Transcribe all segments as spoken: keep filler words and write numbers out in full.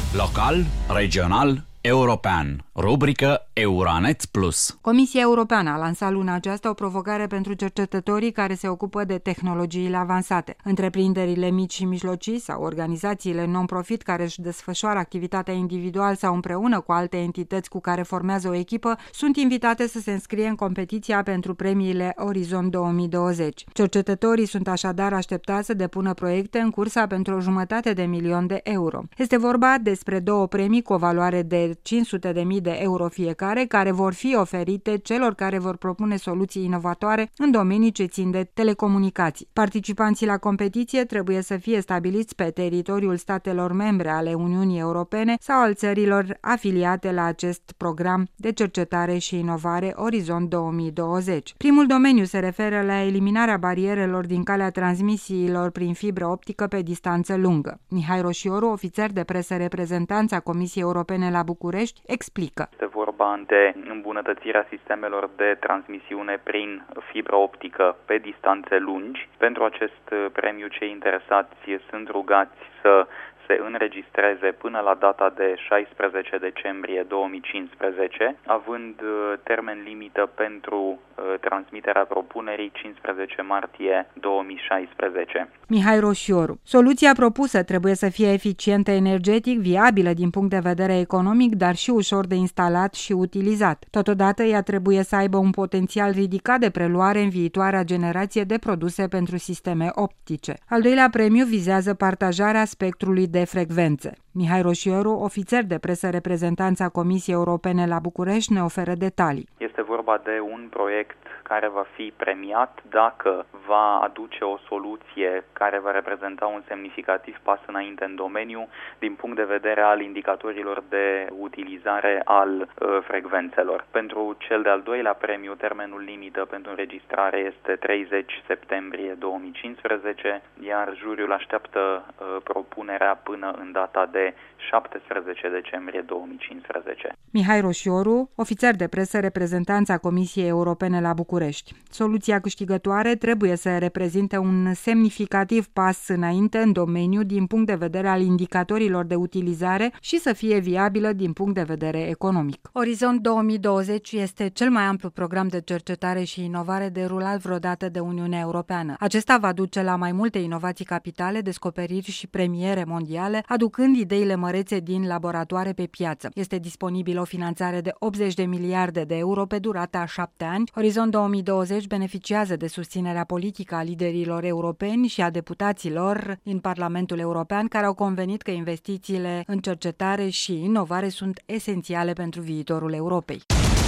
Local, regional, european. Rubrică Euranet Plus. Comisia Europeană a lansat luna aceasta o provocare pentru cercetătorii care se ocupă de tehnologiile avansate. Întreprinderile mici și mijlocii sau organizațiile non-profit care își desfășoară activitatea individual sau împreună cu alte entități cu care formează o echipă sunt invitate să se înscrie în competiția pentru premiile Orizont două mii douăzeci. Cercetătorii sunt așadar așteptați să depună proiecte în cursa pentru o jumătate de milion de euro. Este vorba despre două premii cu o valoare de cinci sute de mii de euro fiecare, care vor fi oferite celor care vor propune soluții inovatoare în domenii ce țin de telecomunicații. Participanții la competiție trebuie să fie stabiliți pe teritoriul statelor membre ale Uniunii Europene sau al țărilor afiliate la acest program de cercetare și inovare Orizont două mii douăzeci. Primul domeniu se referă la eliminarea barierelor din calea transmisiilor prin fibră optică pe distanță lungă. Mihai Roșioru, ofițer de presă reprezentant a Comisiei Europene la București, explică. Este vorba de îmbunătățirea sistemelor de transmisiune prin fibră optică pe distanțe lungi. Pentru acest premiu, cei interesați sunt rugați să se înregistreze până la data de șaisprezece decembrie două mii cincisprezece, având termen limită pentru transmiterea propunerii cincisprezece martie două mii șaisprezece. Mihai Roșioru. Soluția propusă trebuie să fie eficientă energetic, viabilă din punct de vedere economic, dar și ușor de instalat și utilizat. Totodată, ea trebuie să aibă un potențial ridicat de preluare în viitoarea generație de produse pentru sisteme optice. Al doilea premiu vizează partajarea spectrului de frecvențe. Mihai Roșioru, ofițer de presă reprezentant a Comisiei Europene la București, ne oferă detalii. Este vorba de un proiect care va fi premiat dacă va aduce o soluție care va reprezenta un semnificativ pas înainte în domeniu din punct de vedere al indicatorilor de utilizare al uh, frecvențelor. Pentru cel de-al doilea premiu, termenul limită pentru înregistrare este treizeci septembrie două mii cincisprezece, iar juriul așteaptă uh, propunerea până în data de șaptesprezece decembrie două mii cincisprezece. Mihai Roșioru, ofițer de presă reprezentant a Comisiei Europene la București. Soluția câștigătoare trebuie să reprezinte un semnificativ pas înainte în domeniu din punct de vedere al indicatorilor de utilizare și să fie viabilă din punct de vedere economic. Orizont două mii douăzeci este cel mai amplu program de cercetare și inovare derulat vreodată de Uniunea Europeană. Acesta va duce la mai multe inovații capitale, descoperiri și premiere mondiale, aducând ideile mărețe din laboratoare pe piață. Este disponibilă o finanțare de optzeci de miliarde de euro pe durata a șapte ani. Orizont două mii douăzeci beneficiază de susținerea politică a liderilor europeni și a deputaților din Parlamentul European, care au convenit că investițiile în cercetare și inovare sunt esențiale pentru viitorul Europei.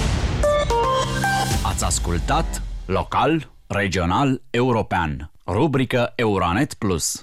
Ați ascultat Local, regional, european. Rubrică Euranet Plus.